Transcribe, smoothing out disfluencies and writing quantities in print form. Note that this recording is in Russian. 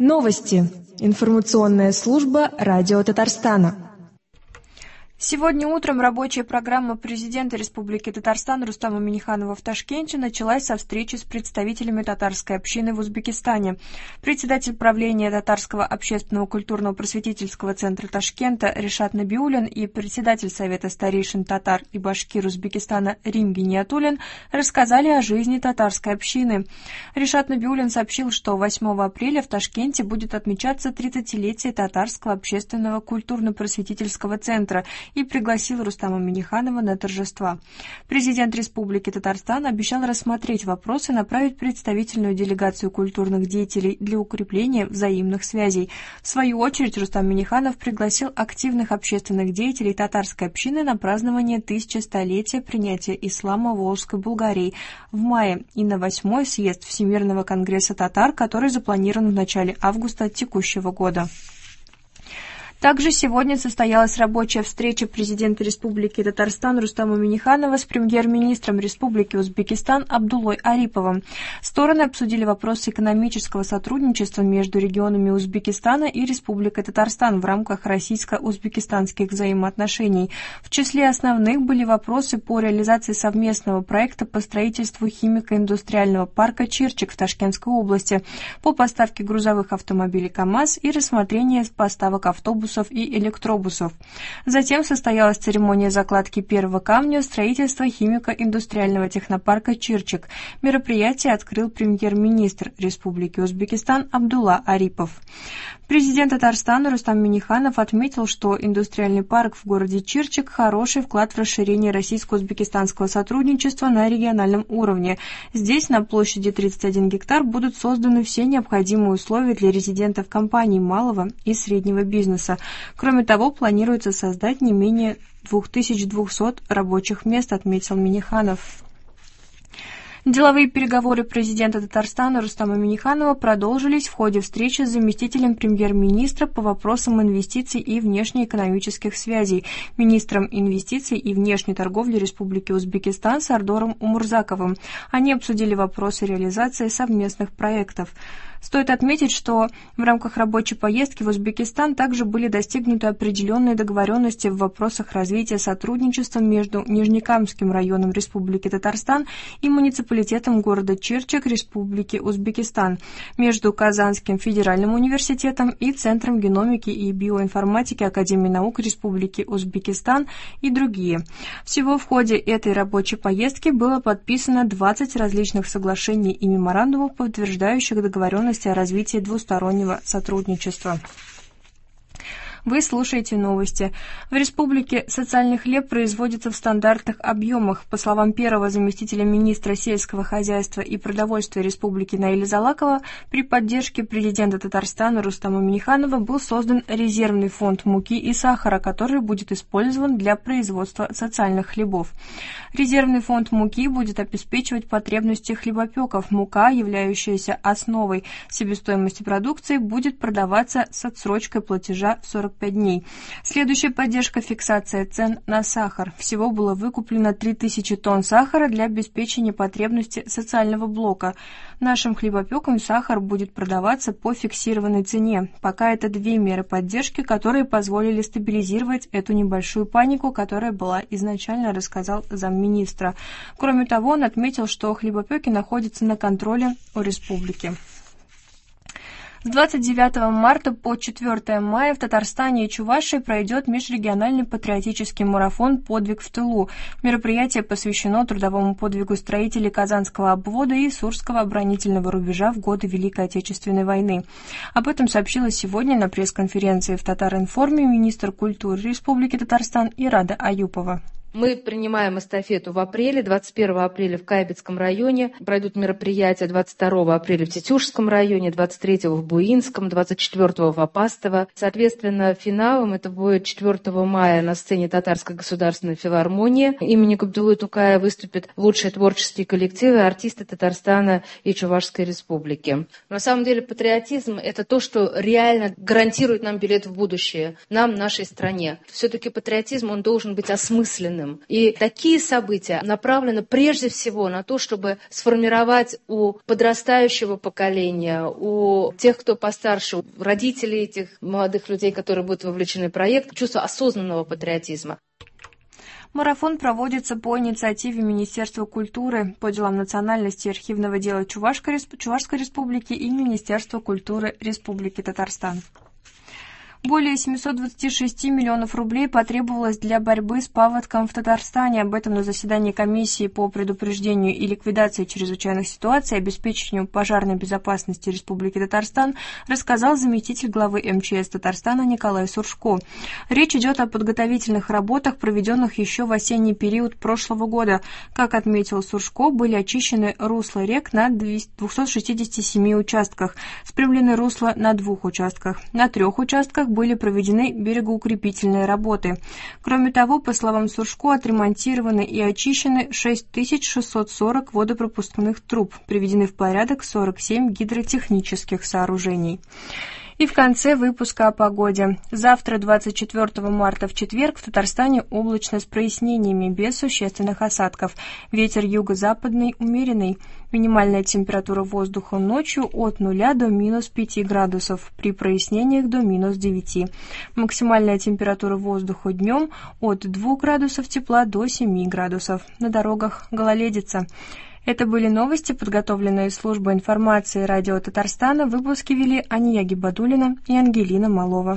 Новости. Информационная служба Радио Татарстана. Сегодня утром рабочая программа президента Республики Татарстан Рустама Минниханова в Ташкенте началась со встречи с представителями татарской общины в Узбекистане. Председатель правления Татарского общественного культурно-просветительского центра Ташкента Ришат Набиуллин и председатель Совета старейшин татар и башкир Узбекистана Рим Гиниатуллин рассказали о жизни татарской общины. Ришат Набиуллин сообщил, что 8 апреля в Ташкенте будет отмечаться 30-летие Татарского общественного культурно-просветительского центра и пригласил Рустама Минниханова на торжества. Президент Республики Татарстан обещал рассмотреть вопрос и направить представительную делегацию культурных деятелей для укрепления взаимных связей. В свою очередь Рустам Минниханов пригласил активных общественных деятелей татарской общины на празднование 1100-летия принятия ислама Волжской Булгарии в мае и на 8-й съезд Всемирного конгресса татар, который запланирован в начале августа текущего года. Также сегодня состоялась рабочая встреча президента Республики Татарстан Рустама Минниханова с премьер-министром Республики Узбекистан Абдуллой Ариповым. Стороны обсудили вопросы экономического сотрудничества между регионами Узбекистана и Республикой Татарстан в рамках российско-узбекистанских взаимоотношений. В числе основных были вопросы по реализации совместного проекта по строительству химико-индустриального парка «Чирчик» в Ташкентской области, по поставке грузовых автомобилей КАМАЗ и рассмотрение поставок автобусов и электробусов. Затем состоялась церемония закладки первого камня строительства химико-индустриального технопарка «Чирчик». Мероприятие открыл премьер-министр Республики Узбекистан Абдулла Арипов. Президент Татарстана Рустам Минниханов отметил, что индустриальный парк в городе Чирчик – хороший вклад в расширение российско-узбекистанского сотрудничества на региональном уровне. Здесь на площади 31 гектар будут созданы все необходимые условия для резидентов компаний малого и среднего бизнеса. Кроме того, планируется создать не менее 2200 рабочих мест, отметил Минниханов. Деловые переговоры президента Татарстана Рустама Минниханова продолжились в ходе встречи с заместителем премьер-министра по вопросам инвестиций и внешнеэкономических связей, министром инвестиций и внешней торговли Республики Узбекистан Сардором Умурзаковым. Они обсудили вопросы реализации совместных проектов. Стоит отметить, что в рамках рабочей поездки в Узбекистан также были достигнуты определенные договоренности в вопросах развития сотрудничества между Нижнекамским районом Республики Татарстан и муниципалитетом города Чирчик Республики Узбекистан, между Казанским федеральным университетом и Центром геномики и биоинформатики Академии наук Республики Узбекистан и другие. Всего в ходе этой рабочей поездки было подписано 20 различных соглашений и меморандумов, подтверждающих договоренности о развитии двустороннего сотрудничества. Вы слушаете новости. В республике социальный хлеб производится в стандартных объемах. По словам первого заместителя министра сельского хозяйства и продовольствия республики Наиля Залакова, при поддержке президента Татарстана Рустама Минниханова был создан резервный фонд муки и сахара, который будет использован для производства социальных хлебов. Резервный фонд муки будет обеспечивать потребности хлебопеков. Мука, являющаяся основой себестоимости продукции, будет продаваться с отсрочкой платежа в 45 дней. Следующая поддержка – фиксация цен на сахар. Всего было выкуплено 3000 тонн сахара для обеспечения потребности социального блока. Нашим хлебопекам сахар будет продаваться по фиксированной цене. Пока это две меры поддержки, которые позволили стабилизировать эту небольшую панику, которая была изначально, рассказал замминистра. Кроме того, он отметил, что хлебопеки находятся на контроле у республики. С 29 марта по 4 мая в Татарстане и Чувашии пройдет межрегиональный патриотический марафон «Подвиг в тылу». Мероприятие посвящено трудовому подвигу строителей Казанского обвода и Сурского оборонительного рубежа в годы Великой Отечественной войны. Об этом сообщила сегодня на пресс-конференции в Татар-информе министр культуры Республики Татарстан Ирада Аюпова. Мы принимаем эстафету в апреле, 21 апреля в Каябецком районе. Пройдут мероприятия 22 апреля в Тетюшском районе, 23 в Буинском, 24 в Апастово. Соответственно, финалом это будет 4 мая на сцене Татарской государственной филармонии. Имени Габдуллы Тукая выступят лучшие творческие коллективы, артисты Татарстана и Чувашской республики. На самом деле патриотизм – это то, что реально гарантирует нам билет в будущее, нам, нашей стране. Все-таки патриотизм, он должен быть осмысленным. активным. И такие события направлены прежде всего на то, чтобы сформировать у подрастающего поколения, у тех, кто постарше, у родителей этих молодых людей, которые будут вовлечены в проект, чувство осознанного патриотизма. Марафон проводится по инициативе Министерства культуры по делам национальности и архивного дела Чувашской Республики и Министерства культуры Республики Татарстан. Более 726 миллионов рублей потребовалось для борьбы с паводком в Татарстане. Об этом на заседании комиссии по предупреждению и ликвидации чрезвычайных ситуаций и обеспечению пожарной безопасности Республики Татарстан рассказал заместитель главы МЧС Татарстана Николай Суршко. Речь идет о подготовительных работах, проведенных еще в осенний период прошлого года. Как отметил Суршко, были очищены русла рек на 267 участках, спрямлены русла на 2 участках. На 3 участках были проведены берегоукрепительные работы. Кроме того, по словам Суршко, отремонтированы и очищены 6640 водопропускных труб, приведены в порядок 47 гидротехнических сооружений. И в конце выпуска о погоде. Завтра, 24 марта, в четверг, в Татарстане облачно с прояснениями, без существенных осадков. Ветер юго-западный умеренный. Минимальная температура воздуха ночью от 0 до минус 5 градусов, при прояснениях до минус 9. Максимальная температура воздуха днем от 2 градусов тепла до 7 градусов. На дорогах гололедица. Это были новости, подготовленные службой информации радио Татарстана. Выпуски вели Ания Гибадуллина и Ангелина Малова.